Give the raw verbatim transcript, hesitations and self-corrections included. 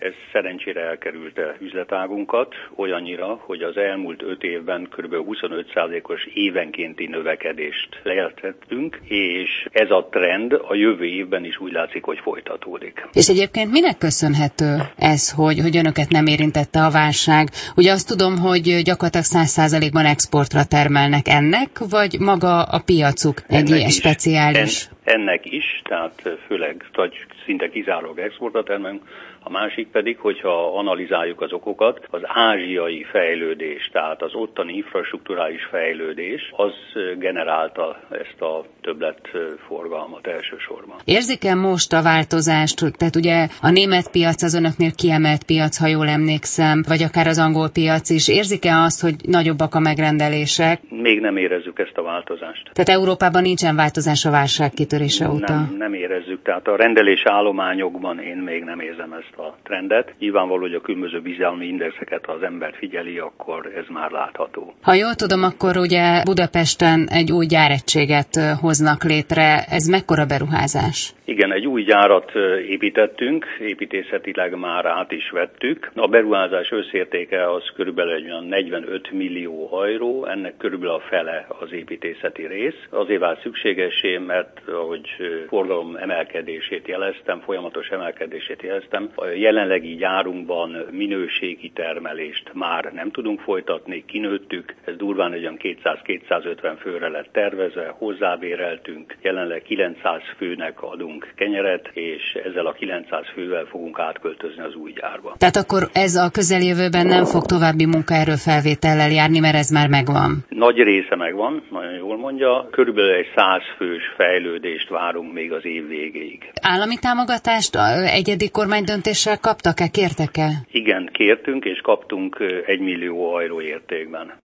Ez szerencsére elkerülte üzletágunkat, olyannyira, hogy az elmúlt öt évben kb. huszonöt százalékos évenkénti növekedést lejeltettünk, és ez a trend a jövő évben is úgy látszik, hogy folytatódik. És egyébként minek köszönhető ez, hogy, hogy önöket nem érintette a válság? Ugye azt tudom, hogy gyakorlatilag száz százalékban exportra termelnek, ennek, vagy maga a piacuk egy ennek ilyen is, speciális? En, ennek is, tehát főleg szinte kizárólag exportra termelünk. A másik pedig, hogyha analizáljuk az okokat, az ázsiai fejlődés, tehát az ottani infrastrukturális fejlődés, az generálta ezt a többletforgalmat elsősorban. Érzik-e most a változást? Tehát ugye a német piac az önöknél kiemelt piac, ha jól emlékszem, vagy akár az angol piac is. Érzik-e azt, hogy nagyobbak a megrendelések? Még nem érezzük ezt a változást. Tehát Európában nincsen változás a válság kitörése óta? Nem, nem érezzük. Tehát a rendelés állományokban én még nem érzem ezt a trendet. Nyilvánvaló, hogy a különböző bizalmi indexeket, ha az ember figyeli, akkor ez már látható. Ha jól tudom, akkor ugye Budapesten egy új gyáregységet hoznak létre. Ez mekkora beruházás? Igen, egy új gyárat építettünk, építészetileg már át is vettük. A beruházás összértéke az körülbelül egy olyan negyvenöt millió euró, ennek körülbelül a fele az építészeti rész. Azért vált szükségessé, mert ahogy forgalom emelkedését jeleztem, folyamatos emelkedését jeleztem, a jelenlegi gyárunkban minőségi termelést már nem tudunk folytatni, kinőttük, ez durván egy olyan kétszáz-kétszázötven főre lett tervezve, hozzábéreltünk, jelenleg kilencszáz főnek adunk kenyeret, és ezzel a kilencszáz fővel fogunk átköltözni az új gyárba. Tehát akkor ez a közeljövőben nem fog további munkaerőfelvétellel járni, mert ez már megvan? Nagy része megvan, nagyon jól mondja. Körülbelül egy száz fős fejlődést várunk még az év végéig. Állami támogatást egyedi kormánydöntéssel kaptak-e, kértek-e? Igen, kértünk és kaptunk egy millió euró értékben.